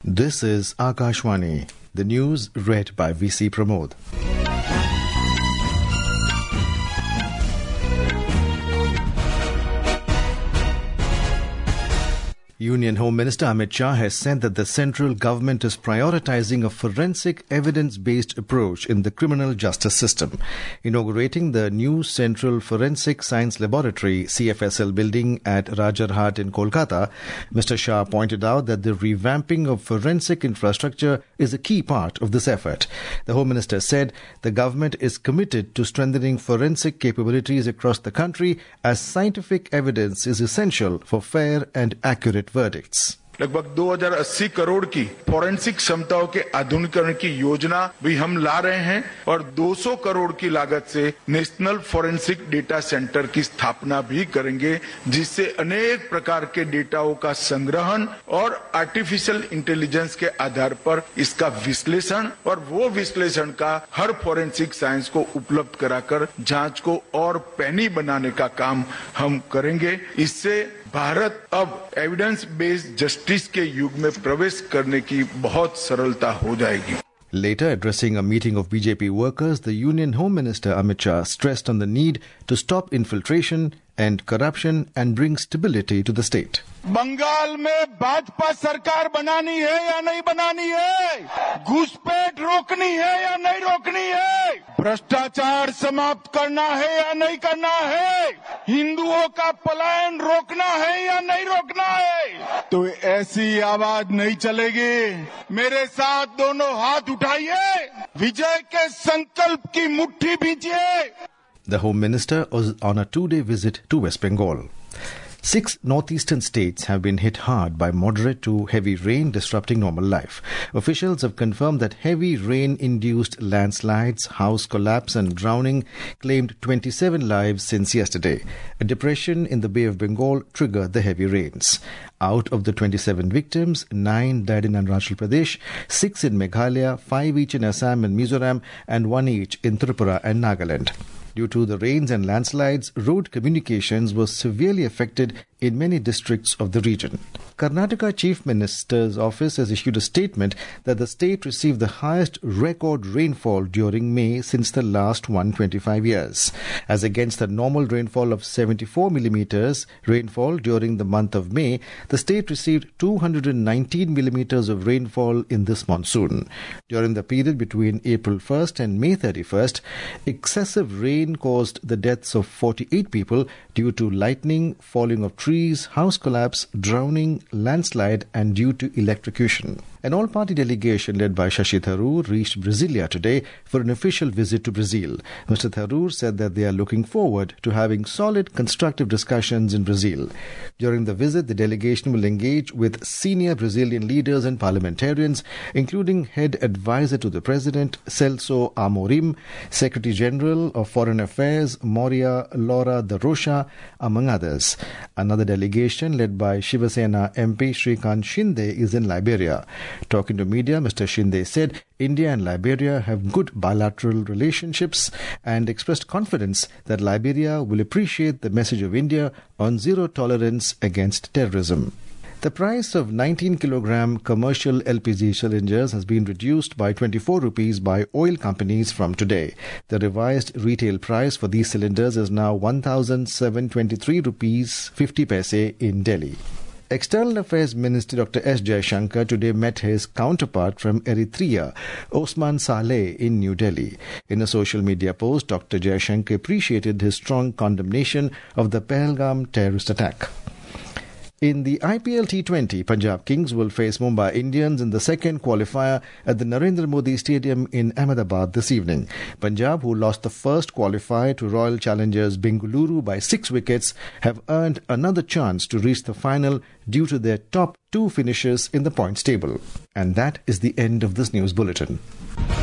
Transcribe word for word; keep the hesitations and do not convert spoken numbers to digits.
This is Akashvani. The news read by V C Pramod. Union Home Minister Amit Shah has said that the central government is prioritizing a forensic evidence-based approach in the criminal justice system. Inaugurating the new Central Forensic Science Laboratory C F S L building at Rajarhat in Kolkata, Mister Shah pointed out that the revamping of forensic infrastructure is a key part of this effort. The Home Minister said the government is committed to strengthening forensic capabilities across the country as scientific evidence is essential for fair and accurate verdicts. लगभग दो हज़ार अस्सी करोड़ की forensic क्षमताओं के आधुनिकीकरण की योजना भी हम ला रहे हैं और दो सौ करोड़ की लागत से नेशनल फोरेंसिक डेटा सेंटर की स्थापना भी करेंगे, जिससे अनेक प्रकार के डेटाओं का संग्रहण और आर्टिफिशियल इंटेलिजेंस के आधार पर इसका विश्लेषण और वो विश्लेषण का हर फोरेंसिक साइंस को उपलब्ध कराकर जांच को और पैनी बनाने का काम हम करेंगे। इससे भारत अब एविडेंस बेस्ड जस्टिस के युग में प्रवेश करने की बहुत सरलता हो जाएगी। Later, addressing a meeting of B J P workers, the Union Home Minister Amit Shah stressed on the need to stop infiltration and corruption and bring stability to the state. Bengal में भाजपा सरकार बनानी है या नहीं बनानी है? घुसपैठ रोकनी है या नहीं रोकनी है? भ्रष्टाचार समाप्त करना है या नहीं करना है? हिंदुओं का पलायन रोकना है या नहीं रोकना है? तो ऐसी आवाज नहीं चलेगी। मेरे साथ दोनों हाथ उठाइए, विजय के संकल्प की मुट्ठी भींचिए। The Home Minister was on a two-day visit to West Bengal. Six northeastern states have been hit hard by moderate to heavy rain, disrupting normal life. Officials have confirmed that heavy rain-induced landslides, house collapse and drowning claimed twenty-seven lives since yesterday. A depression in the Bay of Bengal triggered the heavy rains. Out of the twenty-seven victims, nine died in Arunachal Pradesh, six in Meghalaya, five each in Assam and Mizoram, and one each in Tripura and Nagaland. Due to the rains and landslides, road communications were severely affected in many districts of the region. Karnataka Chief Minister's office has issued a statement that the state received the highest record rainfall during May since the last one hundred twenty-five years. As against the normal rainfall of seventy-four millimeters rainfall during the month of May, the state received two hundred nineteen millimeters of rainfall in this monsoon. During the period between April first and May thirty-first, excessive rain caused the deaths of forty-eight people due to lightning, falling of trees, house collapse, drowning, landslide and due to electrocution. An all-party delegation led by Shashi Tharoor reached Brasilia today for an official visit to Brazil. Mister Tharoor said that they are looking forward to having solid, constructive discussions in Brazil. During the visit, the delegation will engage with senior Brazilian leaders and parliamentarians, including head advisor to the president, Celso Amorim, Secretary General of Foreign Affairs, Moria Laura da Rocha, among others. Another delegation led by Shiva Sena M P Shrikant Shinde is in Liberia. Talking to media, Mister Shinde said India and Liberia have good bilateral relationships and expressed confidence that Liberia will appreciate the message of India on zero tolerance against terrorism. The price of nineteen kilogram commercial L P G cylinders has been reduced by twenty-four rupees by oil companies from today. The revised retail price for these cylinders is now one thousand seven hundred twenty-three rupees fifty paise in Delhi. External Affairs Minister Doctor S. Jaishankar today met his counterpart from Eritrea, Osman Saleh, in New Delhi. In a social media post, Doctor Jaishankar appreciated his strong condemnation of the Pahalgam terrorist attack. In the I P L T twenty, Punjab Kings will face Mumbai Indians in the second qualifier at the Narendra Modi Stadium in Ahmedabad this evening. Punjab, who lost the first qualifier to Royal Challengers Bengaluru by six wickets, have earned another chance to reach the final due to their top two finishes in the points table. And that is the end of this news bulletin.